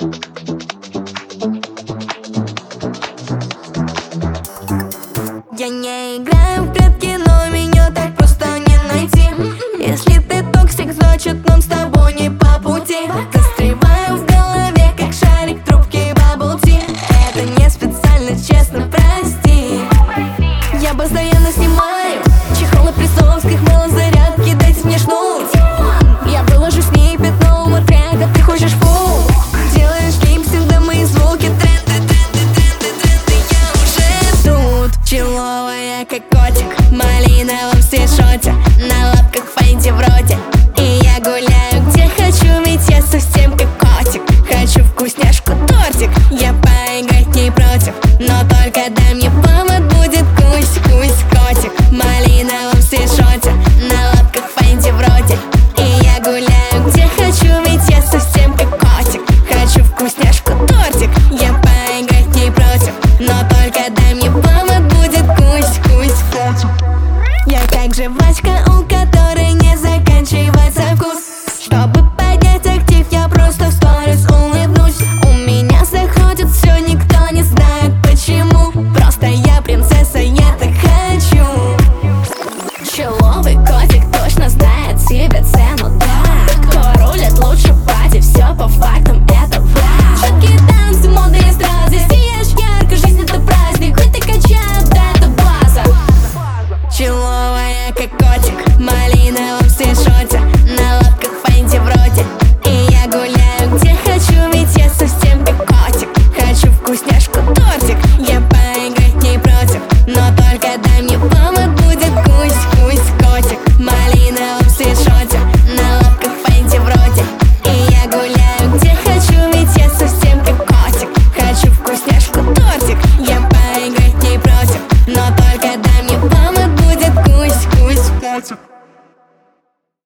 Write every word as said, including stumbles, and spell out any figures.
Я не играю в прятки, но меня так просто не найти. Если ты токсик, значит нам с тобой не по пути. Застреваю в голове, как шарик трубки бабл-ти. Это не специально, честно, прости. Я постоянно снимаю чехол от прессовских малозарядки. Дайте мне шнуть. Я выложу с ней пятно умор трека. Ты хочешь фу? Делаешь липсинг, да мои звуки тренды, тренды, тренды, тренды. Я уже тут. Человая, как котик, малиновом свитшоте, на лапках фэнти вроде. И я гуляю где хочу, ведь я совсем как котик. Хочу вкусняшку, тортик, я поиграть не против. Но только дай мне повод, будет кусь-кусь котик. В малиновом свитшоте, на лапках фэнти вроде. И я гуляю где хочу, ведь я совсем как котик. Хочу вкусняшку, тортик, я поиграть не против. Но только дай мне повод, будет кусь-кусь котик. Я как жвачка, у которой не заканчивается вкус. Чтобы поднять актив, я просто в сторис улыбнусь. У меня заходит все, никто не знает почему. Просто я принцесса, я так хочу. Человый котик точно знает себе цену, да. Кто рулит лучше пати, все по фактам, это факт. Шутки, танцы, моды, эстрады, сияешь ярко, жизнь это праздник. Хоть ты качают, да, это база. Человая, как котик, в малиновом свитшоте, на лапках фэнти вроде. И я гуляю где хочу, ведь я совсем как котик. Хочу вкусняшку, тортик, я поиграть не против. Но только дай мне повод, будет кусь-кусь котик. В малиновом свитшоте, на лапках фэнти вроде. И я гуляю где хочу, ведь я совсем как котик. Хочу вкусняшку, тортик, я поиграть не против. Но только дай мне повод, будет кусь-кусь котик.